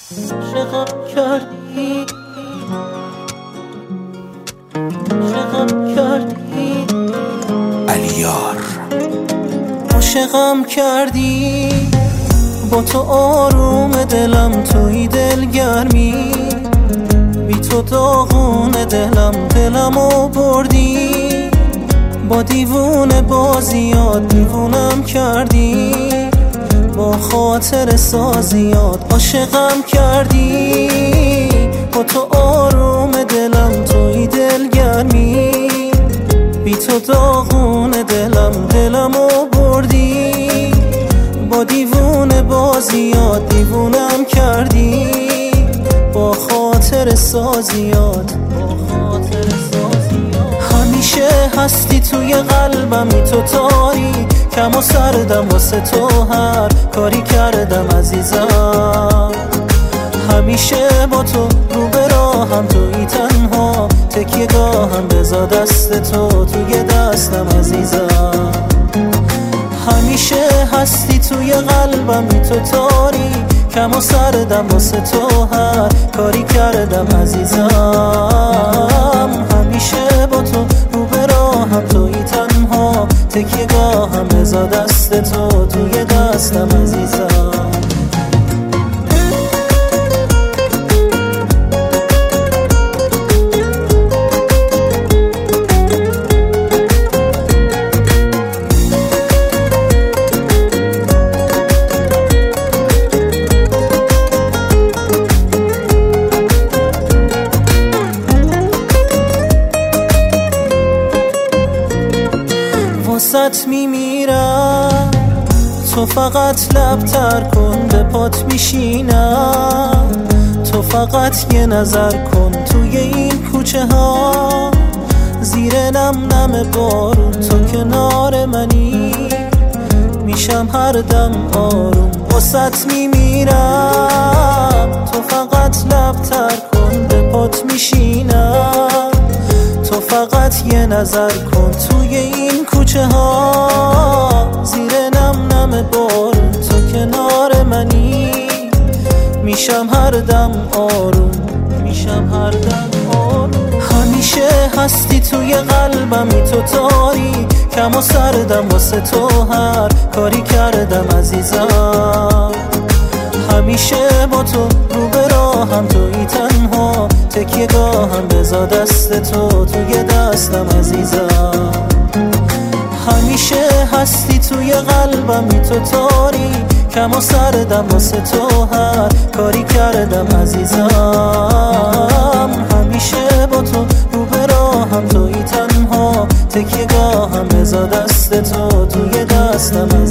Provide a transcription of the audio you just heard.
عاشقم کردی، عاشقم کردی علیار. عاشقم کردی، با تو آروم دلم، توی دلگرمی، بی تو داغون دلمو بردی، با دیوونه بازیات دیوونم کردی، با خاطر سازیات عاشقم کردی، با تو آروم دلم، توی دلگرمی، بی تو داغون دلمو بردی، با دیوونه بازیات دیوونم کردی، با خاطر سازیات همیشه هستی توی قلبمی، تو تاری کم و سردم، واسه تو هر کاری کردم عزیزم، همیشه با تو رو به راهم، توی تنها تکیه گاهم، بذار دست تو توی دستم عزیزم، همیشه هستی توی قلبمی، تو تاری کم و سردم، واسه تو هر کاری کردم عزیزم، همیشه با تو رو به راهم، توی تنها تکیه گاهم، بذار دست تو توی دستم عزیزم. واسط میمیرم، تو فقط لب تر کن، به پات میشینم، تو فقط یه نظر کن، توی این کوچه ها زیر نم بارون، تو کنار منی، میشم هر دم آروم، واسط میمیرم، تو فقط لب تر کن، به پات میشینم، تو فقط یه نظر کن، توی این کوچه ها زیر نم بارون، تو کنار منی، میشم هر دم آروم، همیشه هستی توی قلبمی، تو تاری کم و سردم، واسه تو هر کاری کردم عزیزم، همیشه با تو رو به راهم، توی تنها تکیه گاهم، بذار دست تو توی دستم عزیزم، همیشه هستی توی قلبمی، تو تاری کم و سردم، واسه تو هر کاری کردم عزیزم، همیشه با تو رو به راهم، توی تنها تکیه گاهم، بذار دست تو توی دستم